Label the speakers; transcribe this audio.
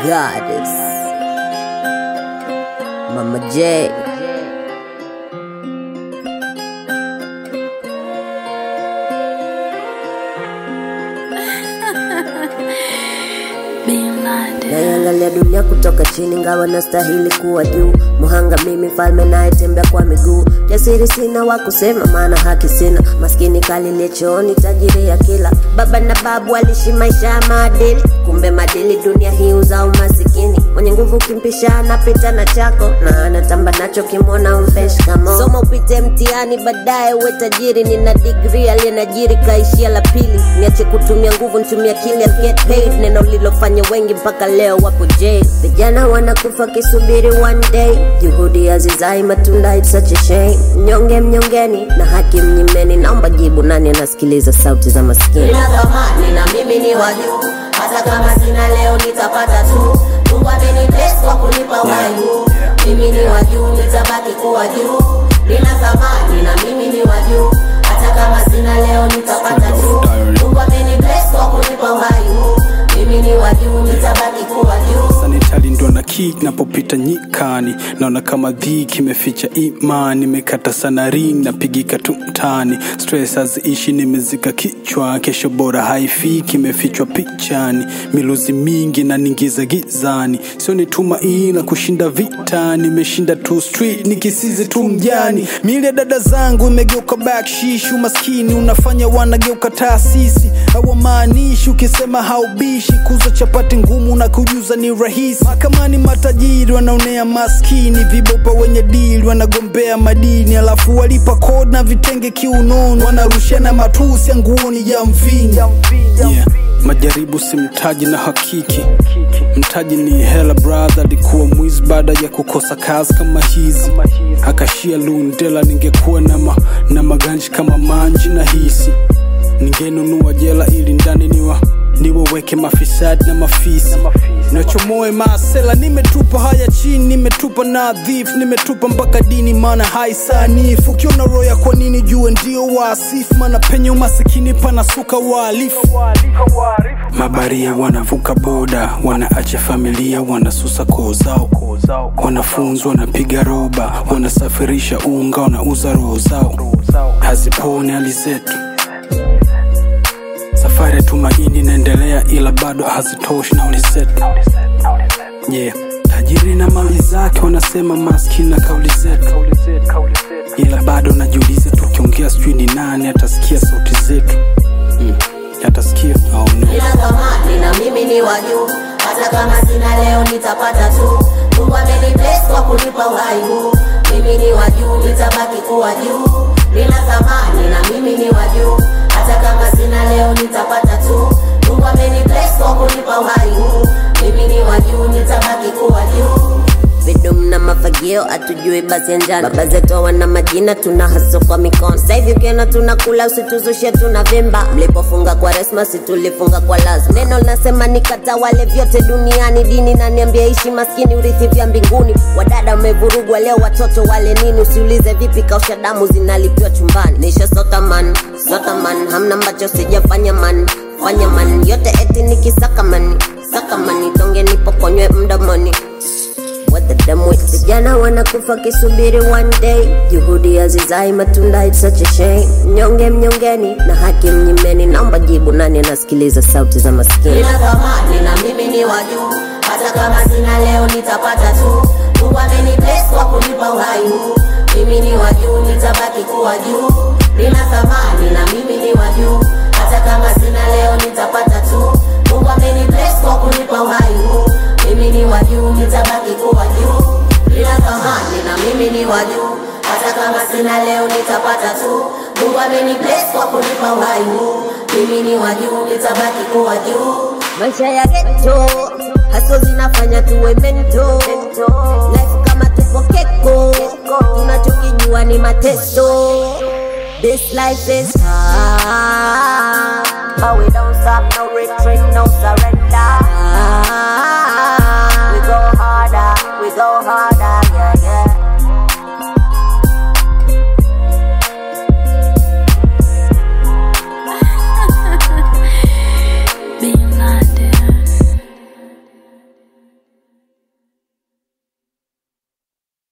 Speaker 1: Goddess Mama J. Naiangalia dunia kutoka chini, ngawa nastahili kuwa juu. Muhanga mimi, mfalme naetembea kwa miguu. Jasiri sina wa kusema, maana haki sina. Maskini kalile chooni, tajiri ya kila. Baba na babu walishi maisha ya maadili, kumbe madili dunia hii uzao masikini. Mwenye nguvu kimpisha anapita na chako, na anatamba nacho kimona umpeshi kamo. Soma upite mtihani baadaye uwe tajiri. Nina degree aliyenajiri kaishia la pili. Niache kutumia nguvu nitumia akili, I'll get paid. Neno lilofanya wengi mpaka leo wapo jail. Vijana wanakufa kisubiri one day. Juhudi hazizai matunda, it's such a shame. Mnyonge mnyongeni na haki mnyimeni. Naomba jibu, nani anasikiliza sauti za maskini?
Speaker 2: Nina thamani na mimi ni wa juu, hata kama sina leo nitapata tu. Mungu amenibless kwa kunipa uhai huu. Mimi ni wa juu, nitabaki kuwa juu. Nina thamani na mimi ni wa juu, hata kama sina leo nitapata tu. Mungu amenibless kwa kunipa uhai huu. Mimi ni wa juu, nitabaki kuwa juu.
Speaker 3: Sanitali ndo na kick napopita nyikani. Naona kama dhiki imeficha imani. Nimekata sana ring napigika tu mtani. Stress haziishi nimezika kichwa. Kesho bora haifiki imefichwa pichani. Miluzi mingi na ningiza gizani. Sio ni tumaini na kushinda vita. Nimeshinda tu street nikisizi tu mjani. Mili ya dada zangu imegeuka backshish. Umaskini unafanya wanageuka taasisi. Hawamaanishi ukisema haubishi. Kuza chapati ngumu na kujuza ni rahisi. Mahakamani matajiri wanaonea maskini. Vibopa wenye deal wanagombea madini. Alafu walipa code na vitenge kiunoni. Wanarushiana matusi ya nguoni ya mvingi. Yeah. Majaribu si mtaji na hakiki. Mtaji ni hela brother. Alikuwa mwizi baada ya kukosa kazi kama hizi. Akashia Lundela ningekuwa na maganji kama manji na hisi. Ningenunua jela ili ndani niwaweke mafisadi na mafisi. Nachomoe masela nimetupa haya chini. Nimetupa nadhifu, nimetupa mpaka dini maana haisanifu. Ukiona roya kwa nini jue ndio wasifu. Maana penye umasikini panasuka wahalifu. Mabaria wanavuka boda, wanaacha familia, wanasusa koo zao. Wanafunzi wanapiga roba, wanasafirisha unga, wanauza roho zao. Hazipone hali zetu. Safari ya tumaini naendelea ila bado hazitoshi na ulizetu. Yeah. Tajiri na mali zake wanasema maskini na kauli zetu. Ila bado najiuliza tukiongea sijui ni nani atasikia sauti zetu. Atasikia au no.
Speaker 2: Nina thamani na mimi ni wa juu, hata kama sina leo nitapata tu. Mungu amenibless kwa kunipa uhai huu. Mimi ni wa juu, nitabaki kuwa juu. Nina thamani na mimi ni wa juu, hata kama sina leo nitapata tu. Mungu amenibless kwa kunipa uhai huu. Mimi ni wa juu, nitabaki kuwa juu.
Speaker 1: Vidum na mafagio atujui basi njana. Baba zetu wana majina tuna haso kwa mikono. Sasa hivi ukiona tunakula usituzushe tunavimba. Mlipofunga kwa resma si tulifunga kwa lazima. Neno linasema nikatawale vyote duniani. Dini na niambia ishi maskini urithi vya mbinguni. Wadada umevurugwa leo watoto wale nini. Usiulize vipi kausha damu zinalipiwa chumbani. Nisha sota man, hamna ambacho sijafanya man. Fanya man, yote eti nikisaka mani. Saka mani, tonge nipokonywe mdomoni. What the damn with. Vijana wanakufa kisubiri one day. Juhudi hazizai matunda, it's such a shame. Mnyonge mnyongeni na haki mnyimeni. Naomba jibu, nani anasikiliza sauti za maskini?
Speaker 2: Nina thamani na mimi ni wa juu, hata kama sina leo nitapata tu. Mungu amenibless kwa kunipa uhai huu. Mimi ni wa juu, nitabaki kuwa juu. Nina thamani na mimi ni wa juu, hata kama sina leo nitapata tu. Mungu amenibless kwa kunipa uhai huu. Mimi ni wa juu, nitabaki kuwa juu. Nina thamani na mimi ni wa juu, hata kama sina leo nitapata tu. Mungu amenibless kwa kunipa uhai huu. Mimi ni wa juu, nitabaki kuwa juu.
Speaker 1: Maisha ya ghetto, haso zinafanya tuwe mento. Life kama tupo keko, tunachokijua ni mateso. This life is hard, but we don't stop, no retreat, no surrender.